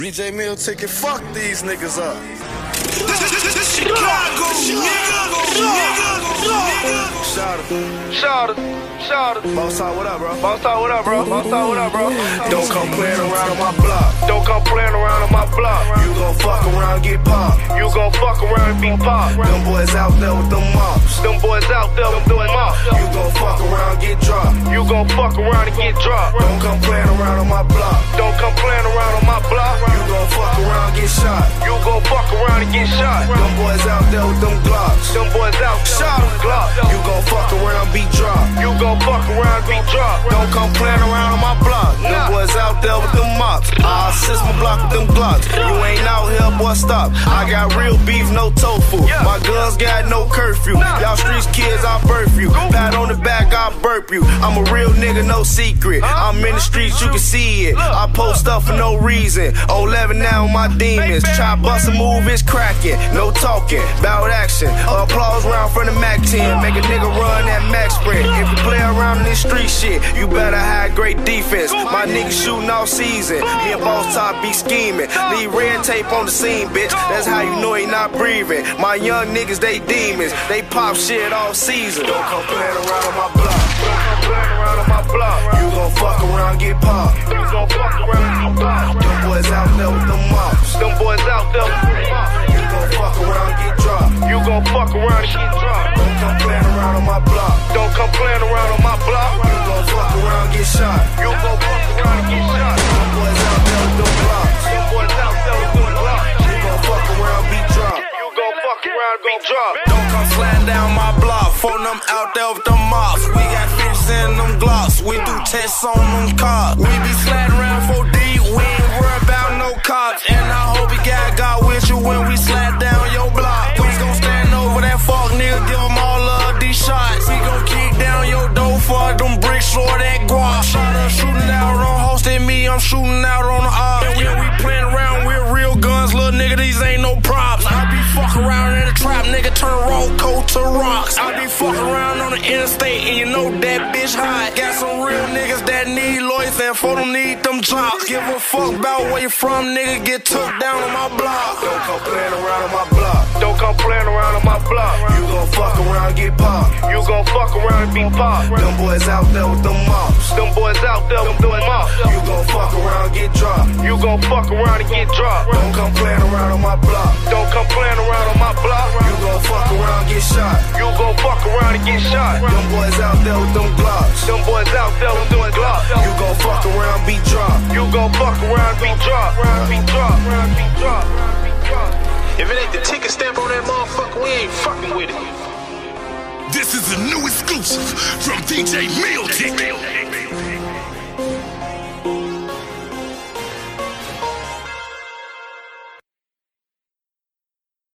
DJ Meal ticket, fuck these niggas up. Chicago, Shout it. Bossa, what up, bro? Bossa, what up, bro? Bossa, what up, bro? Don't come playing around on my block. Don't come playing around on my block. You gon' fuck around and get popped. You gon' fuck around and be popped. Them boys out there with them mops. Them boys out there with them mops. You gon' fuck around and get dropped. You gon' fuck around and get dropped. Don't come playing around on my block. Don't come playing around on my block. You gon' fuck around and get shot. You gon' fuck around and get shot. Them boys out there with them Glocks. Them boys out there with them Glocks. You gon' fuck around and be dropped. You gon' fuck around and be dropped. Don't come playing around on my block. Them boys out there with them mops. I assist my block with them Glocks. You ain't out here, boy, stop. I got real beef, no tofu. My guns got no curfew. Y'all streets kids, I birth you. Pat on the back, I burp you. I'm a real nigga, no secret. I'm in the streets, you can see it. I post up for no reason. On 11 now, my demons. Try bust a move, it's cracking. No talking, bout action. Applause round from the Mac 10. Make a nigga run that Mac spread. If you play around in this street shit, you better have great defense. My niggas shooting all season. Me and Boss Top be scheming. Leave red tape on the scene, bitch. That's how you know he not breathing. My young niggas, they demons. They pop shit all season. Don't come playing around on my block. Don't come playing around on my block. You gon' fuck around, get popped. You gon' fuck around and get popped. Them boys out there with them mops. Them boys out there with them mops. You gon' fuck around, get dropped. You gon' fuck around and get dropped. Don't come playing around on my block. Don't come playing around on my block. You gon' fuck around, get shot. You gon' fuck around and get shot. Them boys out there with them blocks. Them boys out there with them blocks. You gon' fuck around, be dropped. You gon' fuck around and be dropped. Don't come sliding down my block. Phone them out there with them mops. We got fish in them Glocks. We do tests on them cars. We be sliding around 4D. We ain't worried about no cops. And I hope you got with you when we slide down your block. We gon' stand over that fuck nigga, give him all of these shots. We gon' kick down your door for them bricks or that guap. Shot up, shooting out on hosting me, I'm shooting out on the odd. And when we playing around with real guns, little nigga, these ain't no props. I be fucking around in the trap, nigga, turn roll coat to rocks. I be fucking around on the interstate, and you know that bitch hot. Got some real niggas that need lawyers, and for them need them jobs. Give a fuck about where you from, nigga, get took down on my block. Don't come playing around on my block. Don't come playing around on my block. You gon' fuck around, get popped. You gon' fuck around and be popped. Them boys out there with them mops. Them boys out there with them mops. You gon' fuck around, get dropped. You gon' fuck around and get dropped. Don't come playing around on my block. Don't come playing around on my block. You gon' fuck around, get shot. You gon' fuck around and get shot. Them boys out there with them Glocks. Them boys out there with them Glocks. You gon' fuck around, be dropped. You gon' fuck around, be dropped. Be dropped. Be dropped. If it ain't the ticket stamp on that motherfucker, we ain't fucking with it. This is a new exclusive from DJ Meal Ticket.